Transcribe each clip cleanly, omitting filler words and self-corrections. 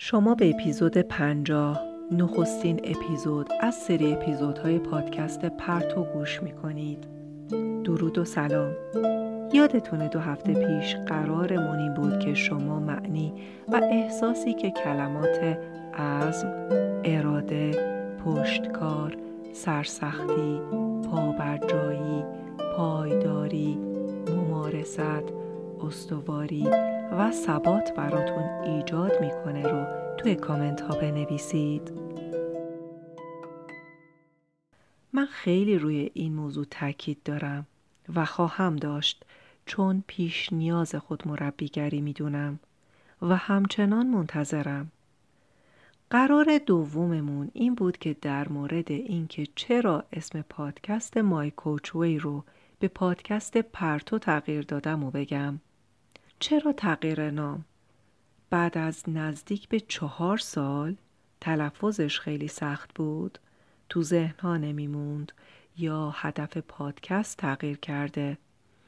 شما به اپیزود 50 نخستین اپیزود از سری اپیزودهای پادکست پرتو گوش می‌کنید. درود و سلام. یادتونه 2 هفته پیش قرارمون این بود که شما معنی و احساسی که کلمات عزم، اراده، پشتکار، سرسختی، پابرجایی، پایداری، ممارست، استواری و ثبات براتون ایجاد میکنه رو توی کامنت ها بنویسید. من خیلی روی این موضوع تاکید دارم و خواهم داشت چون پیش نیاز خود مربیگری میدونم و همچنان منتظرم. قرار دوممون این بود که در مورد این که چرا اسم پادکست مای کوچ وی رو به پادکست پرتو تغییر دادم و بگم. چرا تغییر نام؟ بعد از نزدیک به 4 سال تلفظش خیلی سخت بود، تو ذهن‌ها نمیموند یا هدف پادکست تغییر کرده؟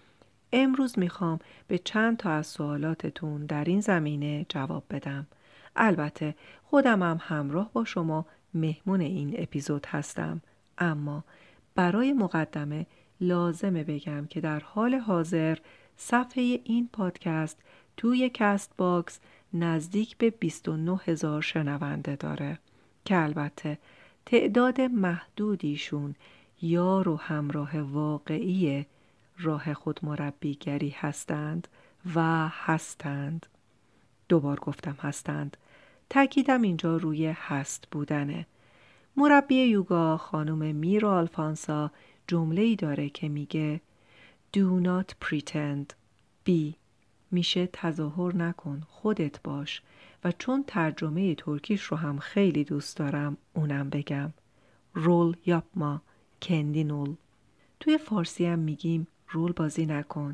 امروز میخوام به چند تا از سوالاتتون در این زمینه جواب بدم. البته خودم هم همراه با شما مهمون این اپیزود هستم، اما برای مقدمه لازمه بگم که در حال حاضر صفحه این پادکست توی کست باکس نزدیک به 29,000 شنونده داره که البته تعداد محدودیشون یار و همراه واقعی راه خود مربیگری هستند و هستند. 2 بار گفتم هستند. تأکیدم اینجا روی هست بودنه. مربی یوگا خانم میرو آلفانسا جمله‌ای داره که میگه Do not pretend, be. میشه تظاهر نکن، خودت باش. و چون ترجمه ترکیش رو هم خیلی دوست دارم اونم بگم. رول یاپما، کندی نول. توی فارسی هم میگیم رول بازی نکن.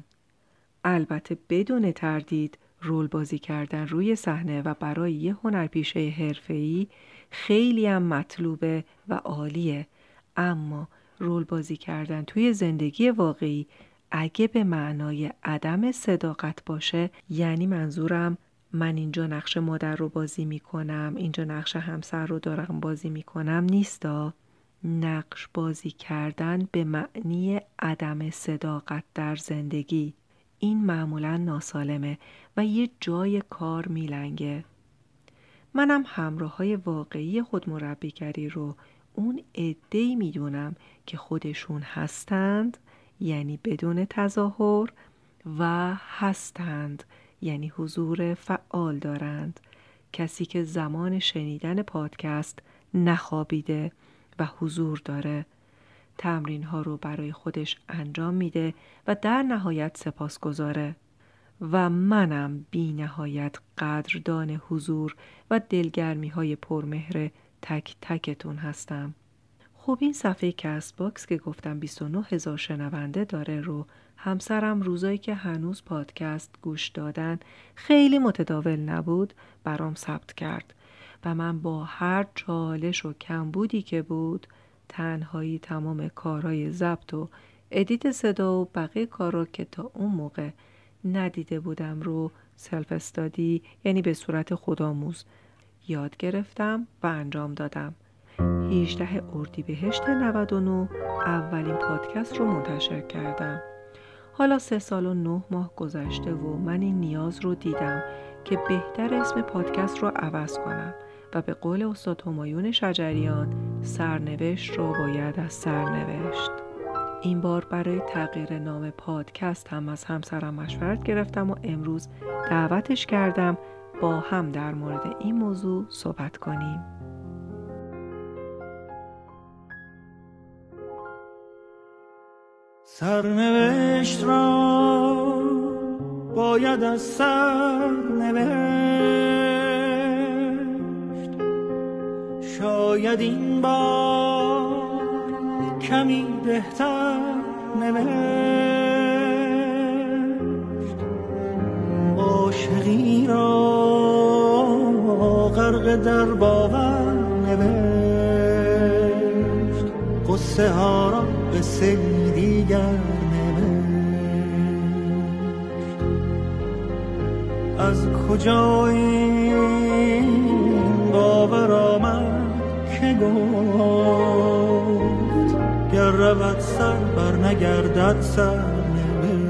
البته بدون تردید رول بازی کردن روی صحنه و برای یه هنرپیشه حرفه‌ای خیلی هم مطلوبه و عالیه، اما رول بازی کردن توی زندگی واقعی اگه به معنای عدم صداقت باشه، یعنی منظورم من اینجا نقش مادر رو بازی میکنم، اینجا نقش همسر رو دارم بازی میکنم نیستا. نقش بازی کردن به معنی عدم صداقت در زندگی، این معمولاً ناسالمه و یه جای کار میلنگه. منم همراه‌های واقعی خود مربیگری رو اون عده‌ای میدونم که خودشون هستند، یعنی بدون تظاهر، و هستند، یعنی حضور فعال دارند. کسی که زمان شنیدن پادکست نخوابیده و حضور داره، تمرین ها رو برای خودش انجام میده و در نهایت سپاسگزاره. و منم بی نهایت قدردان حضور و دلگرمی های پرمهر تک تکتون هستم. خب این صفحه کست باکس که گفتم 29,000 شنونده داره رو همسرم روزایی که هنوز پادکست گوش دادن خیلی متداول نبود برام ثبت کرد و من با هر چالش و کمبودی که بود، تنهایی تمام کارهای ضبط و ادیت صدا و بقیه کارا که تا اون موقع ندیده بودم رو سلف استادی، یعنی به صورت خودآموز یاد گرفتم و انجام دادم. 18 اردیبهشت 99 اولین پادکست رو منتشر کردم. حالا 3 سال و 9 ماه گذشته و من این نیاز رو دیدم که بهتر اسم پادکست رو عوض کنم و به قول استاد همایون شجریان سرنوشت رو باید از سرنوشت. این بار برای تغییر نام پادکست هم از همسرم مشورت گرفتم و امروز دعوتش کردم با هم در مورد این موضوع صحبت کنیم. سرنوشت را باید از سرنوشت، شاید این بار کمی بهتر نوشت. عاشقی را غرق در باور نوشت، قصه ها را قصه دیگر نوشت. از کجا این کند سرنوشت.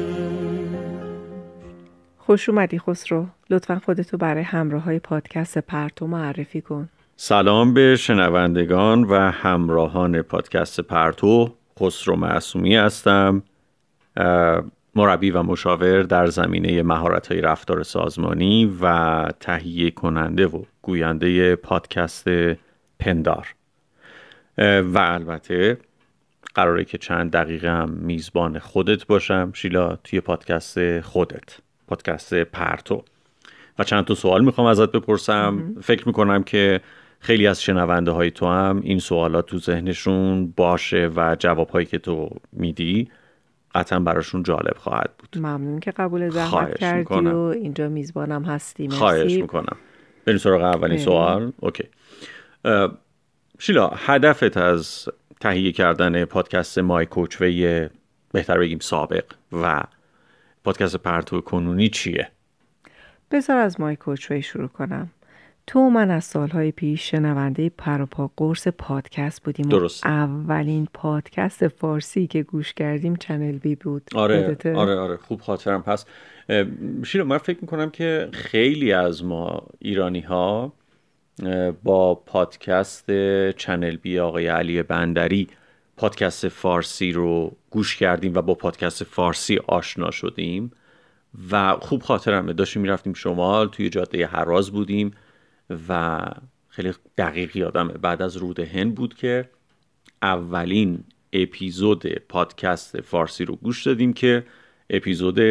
خوش اومدی خسرو. لطفاً خودتو برای همراهای پادکست پرتو معرفی کن. سلام به شنوندگان و همراهان پادکست پرتو. خسرو معصومی هستم، مربی و مشاور در زمینه مهارت‌های رفتار سازمانی و تهیه کننده و گوینده پادکست پندار. و البته قراره که چند دقیقه هم میزبان خودت باشم شیلا توی پادکست خودت، پادکست پرتو، و چند تا سوال میخوام ازت بپرسم. فکر میکنم که خیلی از شنونده های تو هم این سوالات تو ذهنشون باشه و جوابهایی که تو میدی قطعا براشون جالب خواهد بود. ممنون که قبول زحمت کردی و اینجا میزبانم هستی. مرسی. خواهش میکنم. بریم سراغ اولین سوال. اوکی. شیلا، هدفت از تهیه کردن پادکست مای کوچوی، بهتر بگیم سابق، و پادکست پرتو کنونی چیه؟ بذار از مای کوچوی شروع کنم. تو و من از سالهای پیش شنونده پروپا قرص پادکست بودیم. درست. اولین پادکست فارسی که گوش کردیم چنل بی بود. آره خوب خاطرم هست. شیلا، من فکر میکنم که خیلی از ما ایرانی ها با پادکست چنل بی آقای علی بندری پادکست فارسی رو گوش کردیم و با پادکست فارسی آشنا شدیم و خوب خاطرمه. داشتیم میرفتیم شمال، توی جاده هراز بودیم و خیلی دقیق یادمه بعد از رود هند بود که اولین اپیزود پادکست فارسی رو گوش دادیم که اپیزود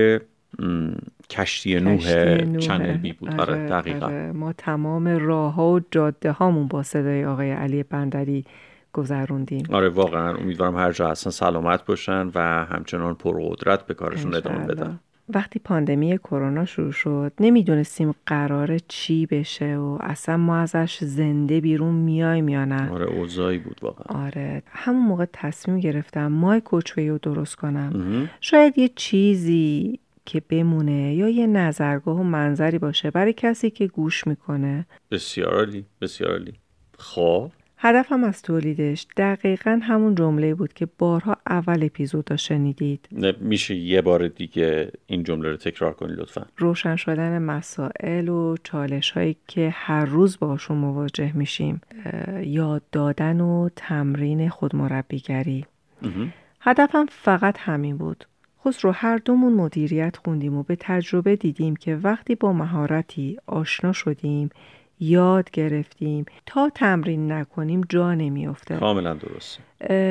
کشتی نوح چنل بی بود. آره دقیقا. ما تمام راه ها و جاده هامون با صدای آقای علی بندری گذروندیم. آره واقعا امیدوارم هر جا هستن سلامت باشن و همچنان پرقدرت به کارشون ادامه بدن. وقتی پاندمی کرونا شروع شد نمیدونستیم قراره چی بشه و اصلا ما ازش زنده بیرون میایم یا نه. آره اوضاعی بود واقعا. آره همون موقع تصمیم گرفتم مای کوچوی رو درست کنم. شاید یه چیزی که بمونه یا یه نظرگاه و منظری باشه برای کسی که گوش میکنه. بسیار عالی، بسیار عالی. خب هدفم از تولیدش دقیقاً همون جمله بود که بارها اول اپیزودا شنیدید. میشه یه بار دیگه این جمله رو تکرار کنی لطفاً؟ روشن شدن مسائل و چالش هایی که هر روز باشون مواجه میشیم، یاد دادن و تمرین خودمربیگری. هدفم فقط همین بود. خسرو، هر دومون مدیریت خوندیم و به تجربه دیدیم که وقتی با مهارتی آشنا شدیم، یاد گرفتیم، تا تمرین نکنیم جا نمیافته. کاملا درست.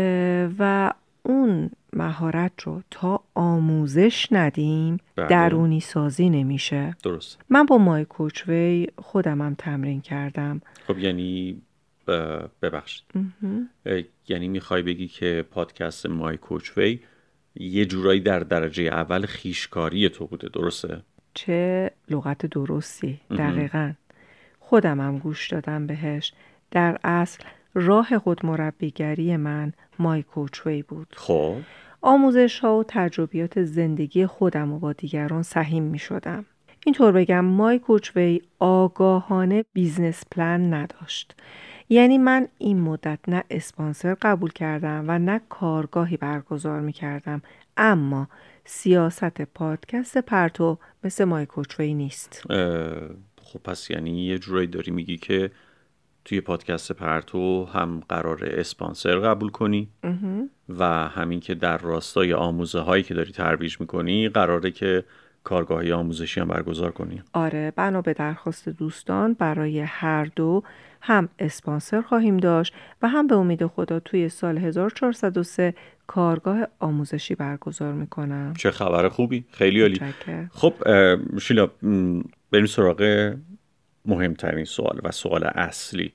و اون مهارت رو تا آموزش ندیم درونی سازی نمیشه. درست. من با مای کوچوی خودمم تمرین کردم. خب یعنی ببخشید، یعنی میخوای بگی که پادکست مای کوچوی یه جورایی در درجه اول خیشکاری تو بوده، درسته؟ چه لغت درستی. دقیقاً. خودمم گوش دادم بهش. در اصل راه خودمربیگری من مای کوچوی بود. خب آموزش ها و تجربیات زندگی خودم و با دیگران سهیم می شدم. اینطور بگم مای کوچوی آگاهانه بیزنس پلن نداشت. یعنی من این مدت نه اسپانسر قبول کردم و نه کارگاهی برگزار می کردم، اما سیاست پادکست پرتو مثل مای کوچوی نیست. خب پس یعنی یه جورایی داری میگی که توی پادکست پرتو هم قرار اسپانسر قبول کنی و همین که در راستای آموزه هایی که داری ترویج میکنی قراره که کارگاهی آموزشی هم برگزار کنی. آره، بنا به درخواست دوستان برای هر دو هم اسپانسر خواهیم داشت و هم به امید خدا توی سال 1403 کارگاه آموزشی برگزار میکنم. چه خبر خوبی، خیلی عالی. خب شیلا، بریم سراغ مهمترین سوال و سوال اصلی.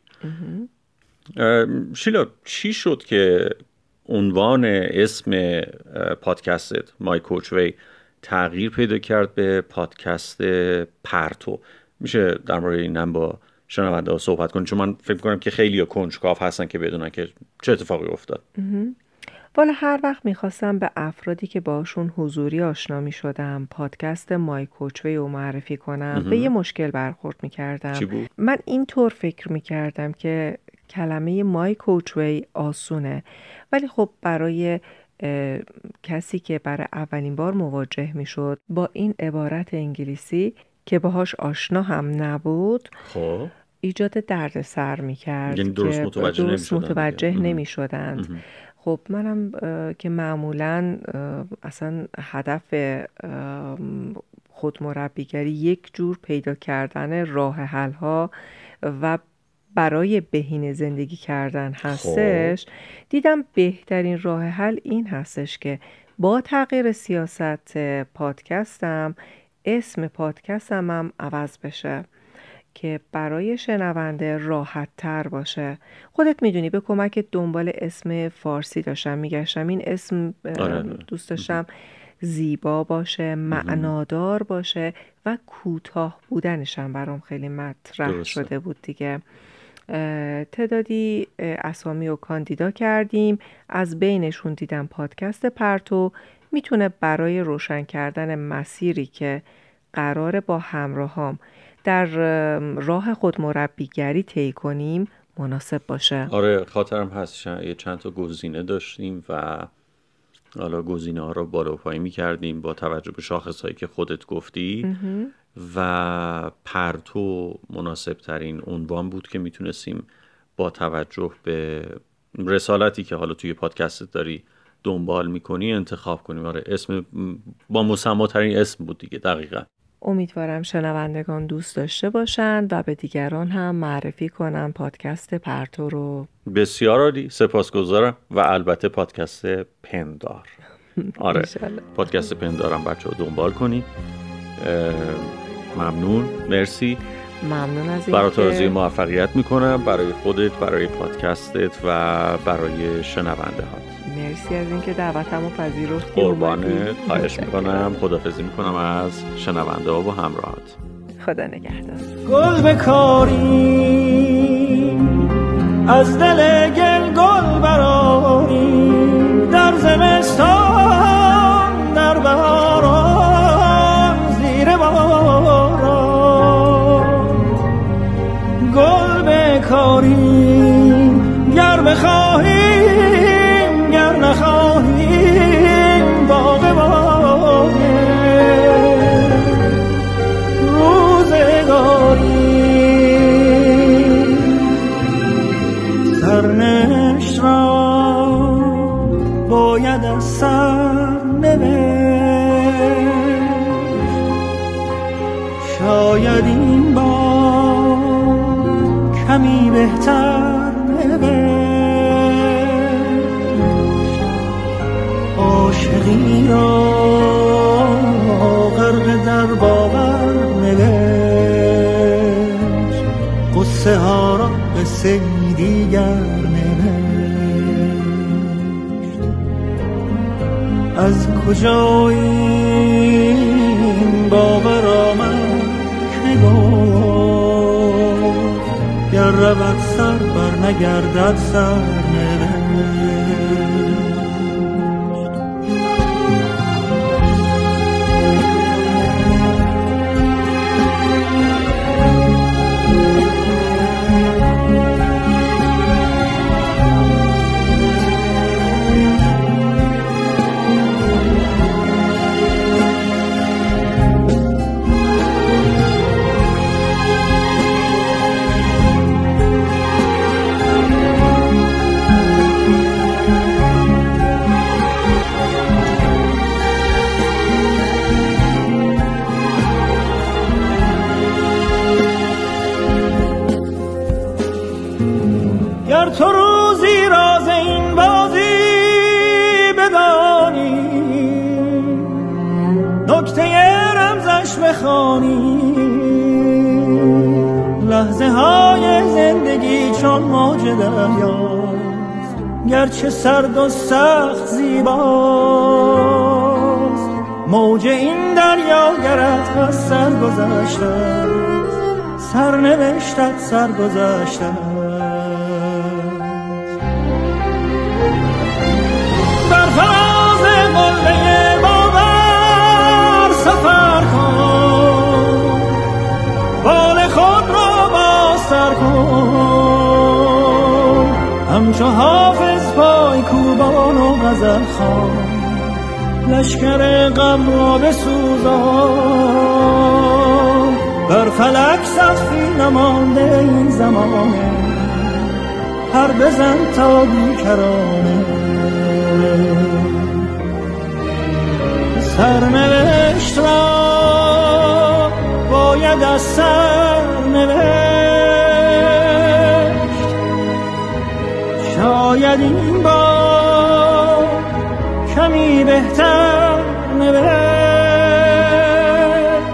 شیلا، چی شد که عنوان اسم پادکستت مای کوچوی تغییر پیدا کرد به پادکست پرتو؟ میشه در مورد اینم با شنونده ها صحبت کنیم؟ چون من فکر کنم که خیلی ها کنجکاو هستن که بدونن که چه اتفاقی افتاد. والا هر وقت میخواستم به افرادی که باشون حضوری آشنا میشدم پادکست مای کوچوی رو معرفی کنم به یه مشکل برخورد میکردم. چی بود؟ من اینطور فکر میکردم که کلمه مای کوچوی آسونه، ولی خب برای کسی که برای اولین بار مواجه میشد با این عبارت انگلیسی که باهاش آشنا هم نبود خب ایجاد دردسر میکرد، یعنی درست متوجه نمیشدند. خب منم که معمولاً اصلا هدف خودمربیگری یک جور پیدا کردن راه حل‌ها و برای بهینه زندگی کردن هستش، دیدم بهترین راه حل این هستش که با تغییر سیاست پادکستم اسم پادکستم هم عوض بشه که برای شنونده راحت تر باشه. خودت میدونی به کمک دنبال اسم فارسی داشتم میگشتم. این اسم دوست داشتم زیبا باشه، معنادار باشه و کوتاه بودنش هم برام خیلی مطرح شده بود دیگه. تعدادی اسامی رو کاندیدا کردیم، از بینشون دیدم پادکست پرتو میتونه برای روشن کردن مسیری که قراره با همراهام در راه خودمربیگری طی کنیم مناسب باشه. آره خاطرم هست یه چند تا گزینه داشتیم و حالا گزینه ها رو بالا و پایین می‌کردیم با توجه به شاخص‌هایی که خودت گفتی و پرتو مناسب ترین عنوان بود که میتونستیم با توجه به رسالتی که حالا توی پادکست داری دنبال میکنی انتخاب کنیم. آره اسم با مسمى ترین اسم بود دیگه. دقیقاً. امیدوارم شنوندگان دوست داشته باشند و به دیگران هم معرفی کنم پادکست پرتو رو. بسیار عالی، سپاسگزارم. و البته پادکست پندار. آره پادکست پندارم بچه‌ها دنبال کنید. ممنون، مرسی. ممنون از اینکه برات آرزوی موفقیت میکنم برای خودت، برای پادکستت و برای شنونده هات. مرسی از اینکه دعوتمو پذیرفتی. قربانت، خواهش میکنم. خداحافظی میکنم از شنونده ها و همراهات. خدا نگهدار. گل بکاری از دل گل براری، در زمستان در بهاران زیر باران، گل بکاری گر بخواهیم گر نخواهیم باغ باغه روزگاری، سرنوشت را باید از سر نوشت، شاید این بار کمی بهتر نوشت، عاشقی را غرق در باور نوشت، قصه ها را قصه دیگر از کجا این باور آمد که گفت گر رود سر بر نگردد سر نوشت. گر تو روزی راز این بازی بدانی، نکته رمزش بخوانی، لحظه های زندگی چون موج دریاست، گرچه سرد و سخت زیباست، موج این دریا گرت از سر گذشته، سرنوشتت سر گذشته. بر فراز قله باور سفر کن، بال خود را باز سر کن، همچو حافظ پای کوبان و غزل خوان لشکر غم را بسوزان بر فلک سقفی نمانده این زمانه پر بزن تا بیکرانه سرنوشت را باید از سرنوشت شاید این بار کمی بهتر نوشت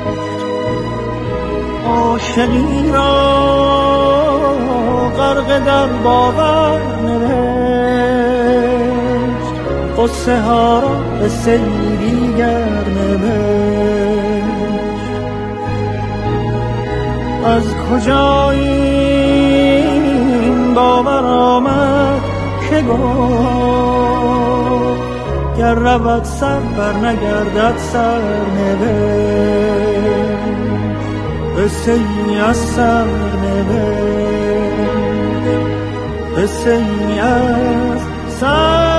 عاشقی را غرق در باور نوشت قصه ها را به سری دیگر نوشت از کجا این باور آمد که گفت گر رود سر بر نگردد سر نوشت قصه ای از سر نوشت قصه ای از سر